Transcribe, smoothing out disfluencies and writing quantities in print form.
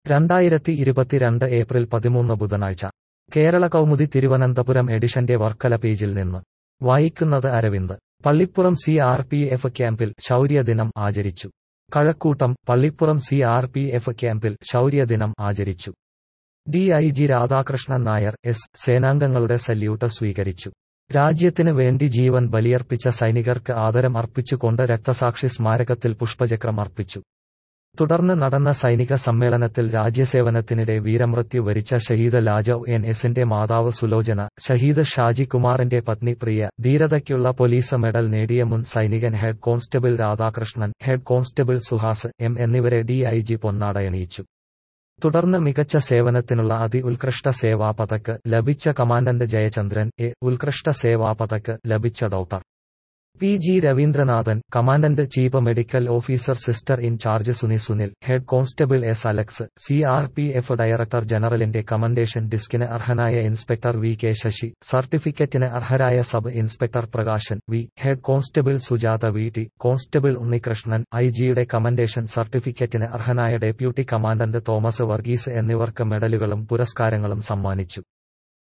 2022 April 13 ബുധനാഴ്ച കേരള കൗമുദി തിരുവനന്തപുരം എഡിഷന്റെ വർക്കല പേജിൽ നിന്ന് വായിക്കുന്നത് അരവിന്ദ്. പള്ളിപ്പുറം CRPF ക്യാമ്പിൽ ശൗര്യദിനം ആചരിച്ചു. കഴക്കൂട്ടം. പള്ളിപ്പുറം CRPF ക്യാമ്പിൽ ശൗര്യദിനം ആചരിച്ചു. DIG രാധാകൃഷ്ണൻ നായർ സേനാംഗങ്ങളുടെ സല്യൂട്ട് സ്വീകരിച്ചു. രാജ്യത്തിന് വേണ്ടി ജീവൻ ബലിയർപ്പിച്ച സൈനികർക്ക് ആദരം അർപ്പിച്ചുകൊണ്ട് രക്തസാക്ഷി സ്മാരകത്തിൽ പുഷ്പചക്രം അർപ്പിച്ചു. തുടർന്ന് നടന്ന സൈനിക സമ്മേളനത്തിൽ രാജ്യസേവനത്തിനിടെ വീരമൃത്യു വരിച്ച ഷഹീദ് ലാജവ് NSന്റെ മാതാവ് സുലോചന, ഷഹീദ് ഷാജി കുമാറിന്റെ പത്നി പ്രിയ, ധീരതയ്ക്കുള്ള പോലീസ് മെഡൽ നേടിയ മുൻ സൈനികൻ head constable Radhakrishnan, head constable Suhas M എന്നിവരെ DIG പൊന്നാടയണിയിച്ചു. തുടർന്ന് മികച്ച സേവനത്തിനുള്ള ഉത്കൃഷ്ട സേവാ പതക് ലഭിച്ച കമാൻഡന്റ് ജയചന്ദ്രൻ ഉത്കൃഷ്ട സേവാ പതക് ലഭിച്ച doctor PG Ravindranathan, commandant chief medical officer sister in charge Sunil, head constable Alex, CRPF director ജനറലിന്റെ കമൻഡേഷൻ ഡിസ്കിന് അർഹനായ ഇൻസ്പെക്ടർ VK ശശി, സർട്ടിഫിക്കറ്റിന് അർഹരായ sub inspector Prakashan V, head constable Sujatha VT, constable Unnikrishnan, IG-യുടെ കമൻഡേഷൻ സർട്ടിഫിക്കറ്റിന് അർഹനായ ഡെപ്യൂട്ടി കമാൻഡന്റ് തോമസ് വർഗീസ് എന്നിവർക്ക് മെഡലുകളും പുരസ്കാരങ്ങളും സമ്മാനിച്ചു.